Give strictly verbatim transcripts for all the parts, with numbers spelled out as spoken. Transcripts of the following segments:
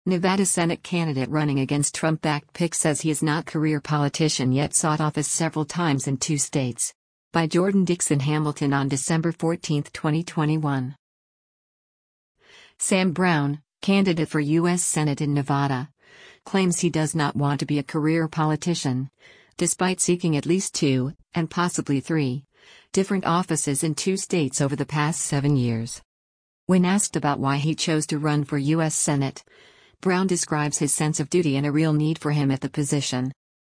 Nevada Senate candidate running against Trump-backed pick says he is not career politician yet sought office several times in two states. By Jordan Dixon Hamilton on December fourteenth, twenty twenty-one. Sam Brown, candidate for U S Senate in Nevada, claims he does not want to be a career politician, despite seeking at least two, and possibly three, different offices in two states over the past seven years. When asked about why he chose to run for U S Senate, Brown describes his sense of duty and a real need for him at the position.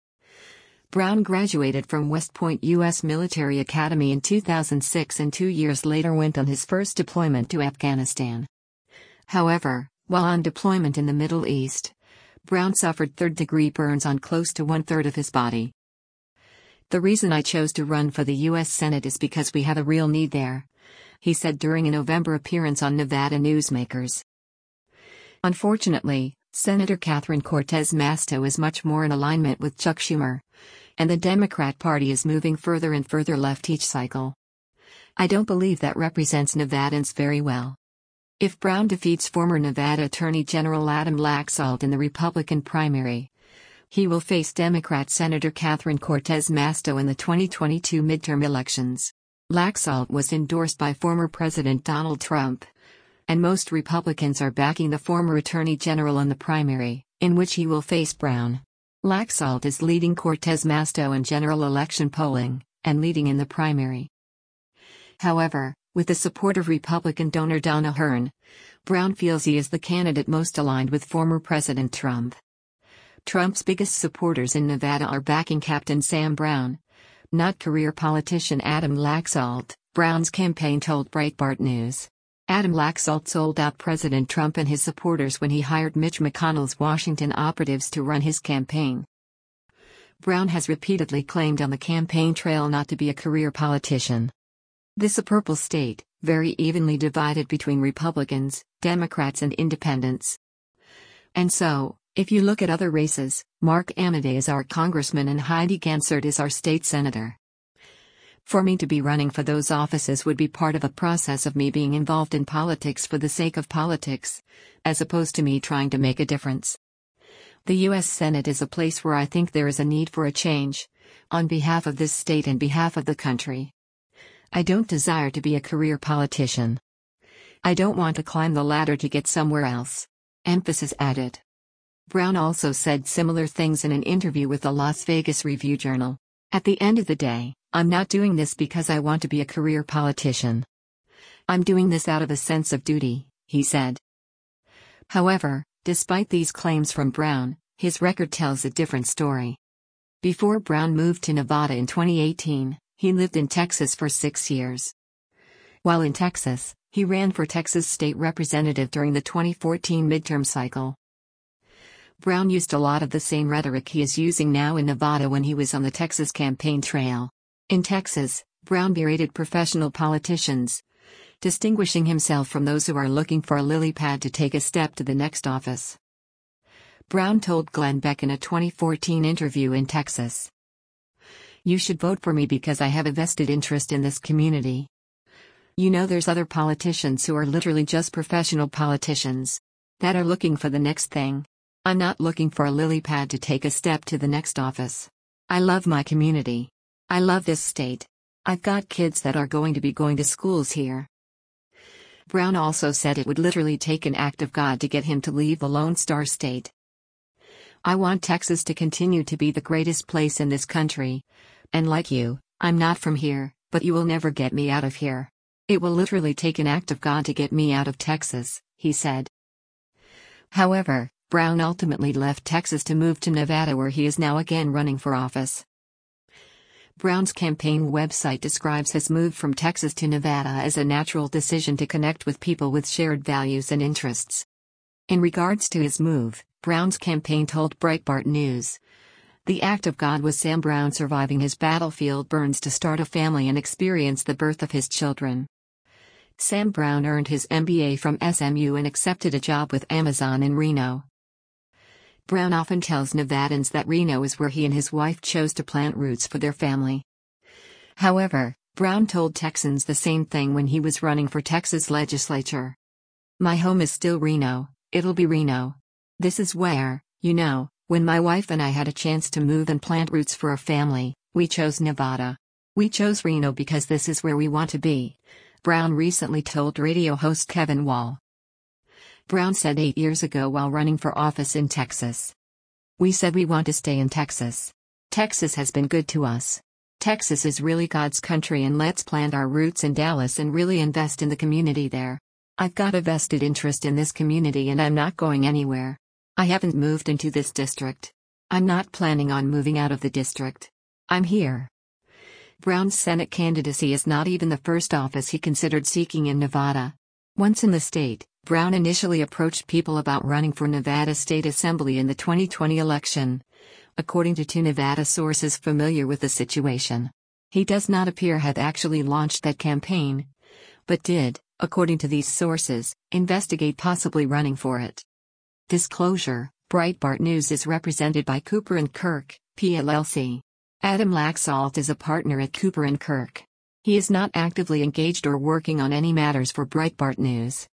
Brown graduated from West Point U S Military Academy in two thousand six and two years later went on his first deployment to Afghanistan. However, while on deployment in the Middle East, Brown suffered third-degree burns on close to one-third of his body. "The reason I chose to run for the U S Senate is because we have a real need there," he said during a November appearance on Nevada Newsmakers. Unfortunately, Senator Catherine Cortez Masto is much more in alignment with Chuck Schumer, and the Democrat Party is moving further and further left each cycle. I don't believe that represents Nevadans very well. If Brown defeats former Nevada Attorney General Adam Laxalt in the Republican primary, he will face Democrat Senator Catherine Cortez Masto in the twenty twenty-two midterm elections. Laxalt was endorsed by former President Donald Trump, and most Republicans are backing the former Attorney General in the primary, in which he will face Brown. Laxalt is leading Cortez Masto in general election polling, and leading in the primary. However, with the support of Republican donor Donna Hearn, Brown feels he is the candidate most aligned with former President Trump. Trump's biggest supporters in Nevada are backing Captain Sam Brown, not career politician Adam Laxalt, Brown's campaign told Breitbart News. Adam Laxalt sold out President Trump and his supporters when he hired Mitch McConnell's Washington operatives to run his campaign. Brown has repeatedly claimed on the campaign trail not to be a career politician. This is a purple state, very evenly divided between Republicans, Democrats and Independents. And so, if you look at other races, Mark Amodei is our congressman and Heidi Gensert is our state senator. For me to be running for those offices would be part of a process of me being involved in politics for the sake of politics, as opposed to me trying to make a difference. The U S Senate is a place where I think there is a need for a change, on behalf of this state and behalf of the country. I don't desire to be a career politician. I don't want to climb the ladder to get somewhere else. Emphasis added. Brown also said similar things in an interview with the Las Vegas Review-Journal. At the end of the day, I'm not doing this because I want to be a career politician. I'm doing this out of a sense of duty, he said. However, despite these claims from Brown, his record tells a different story. Before Brown moved to Nevada in twenty eighteen, he lived in Texas for six years. While in Texas, he ran for Texas state representative during the twenty fourteen midterm cycle. Brown used a lot of the same rhetoric he is using now in Nevada when he was on the Texas campaign trail. In Texas, Brown berated professional politicians, distinguishing himself from those who are looking for a lily pad to take a step to the next office. Brown told Glenn Beck in a twenty fourteen interview in Texas, "You should vote for me because I have a vested interest in this community. You know, there's other politicians who are literally just professional politicians that are looking for the next thing. I'm not looking for a lily pad to take a step to the next office. I love my community. I love this state. I've got kids that are going to be going to schools here." Brown also said it would literally take an act of God to get him to leave the Lone Star State. "I want Texas to continue to be the greatest place in this country. And like you, I'm not from here, but you will never get me out of here. It will literally take an act of God to get me out of Texas," he said. However, Brown ultimately left Texas to move to Nevada, where he is now again running for office. Brown's campaign website describes his move from Texas to Nevada as a natural decision to connect with people with shared values and interests. In regards to his move, Brown's campaign told Breitbart News, "The act of God was Sam Brown surviving his battlefield burns to start a family and experience the birth of his children." Sam Brown earned his M B A from S M U and accepted a job with Amazon in Reno. Brown often tells Nevadans that Reno is where he and his wife chose to plant roots for their family. However, Brown told Texans the same thing when he was running for Texas legislature. "My home is still Reno, it'll be Reno. This is where, you know, when my wife and I had a chance to move and plant roots for a family, we chose Nevada. We chose Reno because this is where we want to be, Brown recently told radio host Kevin Wall. Brown said eight years ago while running for office in Texas. We said we want to stay in Texas. Texas has been good to us. Texas is really God's country, and let's plant our roots in Dallas and really invest in the community there. I've got a vested interest in this community and I'm not going anywhere. I haven't moved into this district. I'm not planning on moving out of the district. I'm here. Brown's Senate candidacy is not even the first office he considered seeking in Nevada. Once in the state, Brown initially approached people about running for Nevada State Assembly in the twenty twenty election, according to two Nevada sources familiar with the situation. He does not appear have actually launched that campaign, but did, according to these sources, investigate possibly running for it. Disclosure: Breitbart News is represented by Cooper and Kirk, P L L C. Adam Laxalt is a partner at Cooper and Kirk. He is not actively engaged or working on any matters for Breitbart News.